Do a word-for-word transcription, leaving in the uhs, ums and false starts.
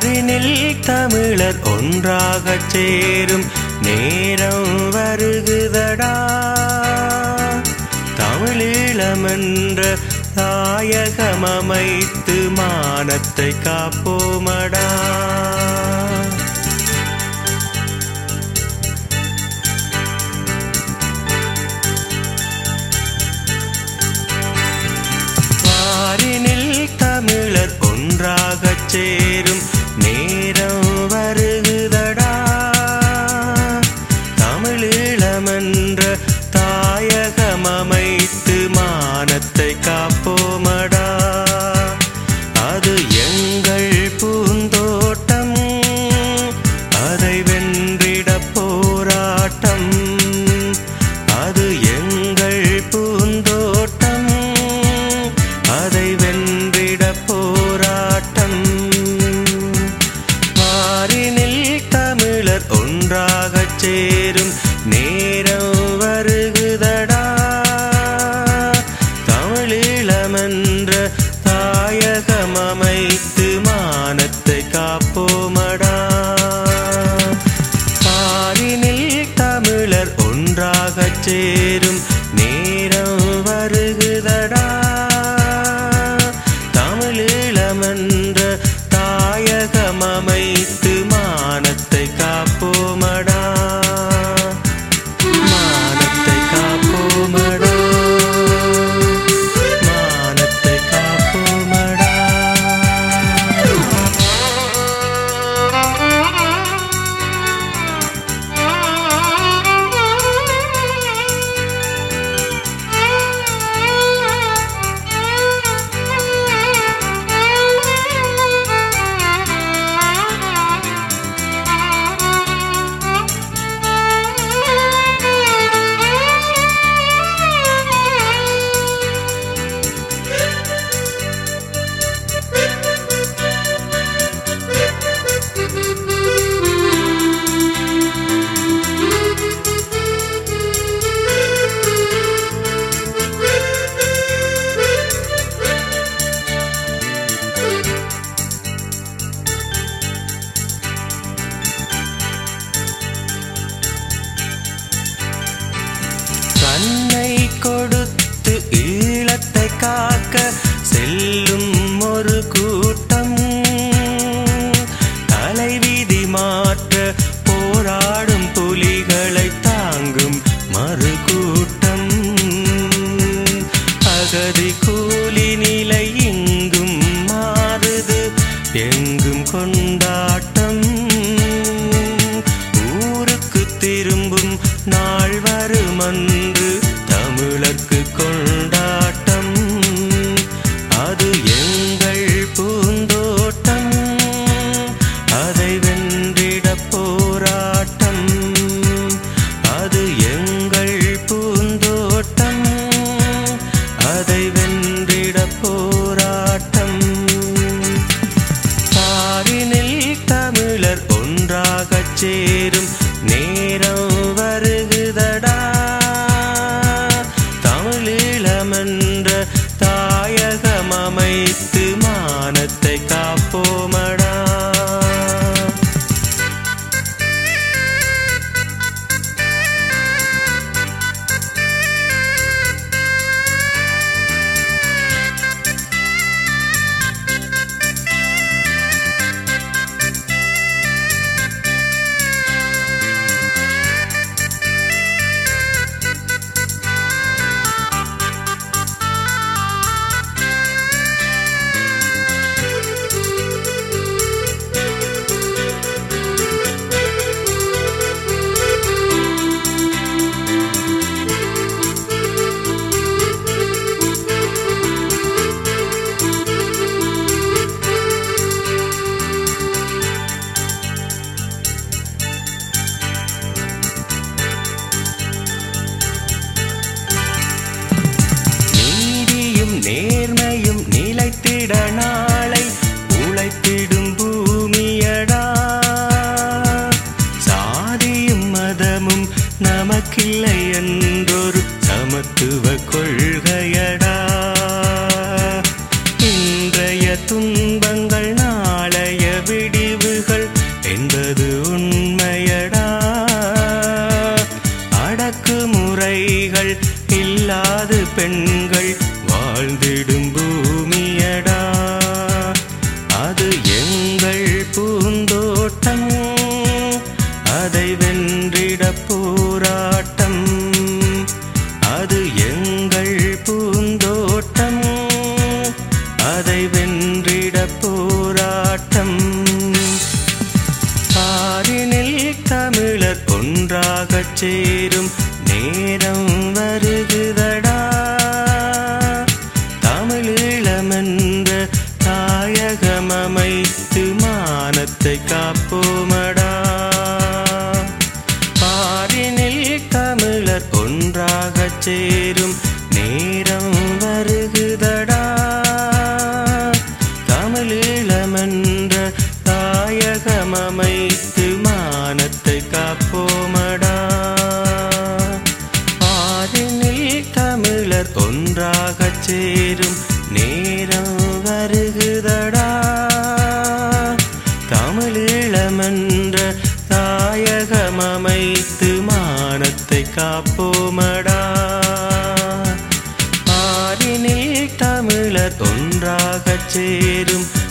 பாரினில் தமிழர் ஒன்றாகச் சேரும் நேரம் வருகுதடா. தமிழீழமென்ற தாயகம் அமைத்து மானத்தை காப்போமடா. பாரினில் தமிழர் ஒன்றாகச் சேரும் நேரம் வருகுதடா. தமிழீழமென்ற தாயகம் அமைத்து மானத்தை காப்போமடா. அது எங்கள் பூந்தோட்டம், அதை வென்றிட போராட்டம். அது எங்கள் பூந்தோட்டம், அதை வென்றிட போராட்டம். பாரினில் தமிழர் ஒன்றாகச் சேரும் நேரம் வருகுதடா. தமிழீழமென்ற தாயகம் அமைத்து மானத்தை காப்போமடா. பாரினில் தமிழர் ஒன்றாகச் சேரும் நேரம் வருகுதடா. தமிழீழமென்ற தாயகம் அமைத்து மானத்தை காப்போமடா. மானத்தை காப்போமடா. மானத்தை காப்போமடா. கண்ணை கொடுத்து ஈழத்தை காக்க செல்லும் ஒரு கூட்டம், தலைவிதி மாற்ற போராடும் புலிகளை தாங்கும் மறு கூட்டம். அகதி கூலி நிலை இங்கும் மாறுது, எங்கும் கொண்டாட்டம். ஊருக்கு திரும்பும் நாள் வருமன்று தமிழர்க்கு கொண்டாட்டம். அது எங்கள் பூந்தோட்டம், அதை வென்றிட போராட்டம். அது எங்கள் பூந்தோட்டம், அதை வென்றிட போராட்டம். பாரினில் தமிழர் ஒன்றாகச் சேரும் நேரம் வருகுதடா. தமிழீழமென்ற தாயகம் அமைத்து மானத்தை காப்போமடா. நேர்மையும் நிலைத்திட நாளை உழைத்திடும் பூமியடா. சாதியும் மதமும் நமக்கில்லை என்றொரு சமத்துவ கொள்கையடா. இன்றைய துன்பங்கள் நாளைய விடிவு ஒன்றாகச் சேரும் நேரம் வருகுதடா. தமிழீழமென்ற தாயகம் அமைத்து மானத்தை காப்போமடா. பாரினில் தமிழர் ஒன்றாகச் சேரும் நேரம் வருகுதடா. தமிழீழமென்ற தாயகம் அமைத்து மானத்தை காப்போமடா. பாரினில் தமிழர் ஒன்றாகச் சேரும் நேரம் வருகுதடா. தமிழீழமென்ற தாயகம் அமைத்து மானத்தை காப்போமடா. பாரினில் தமிழர் ஒன்றாகச் சேரும்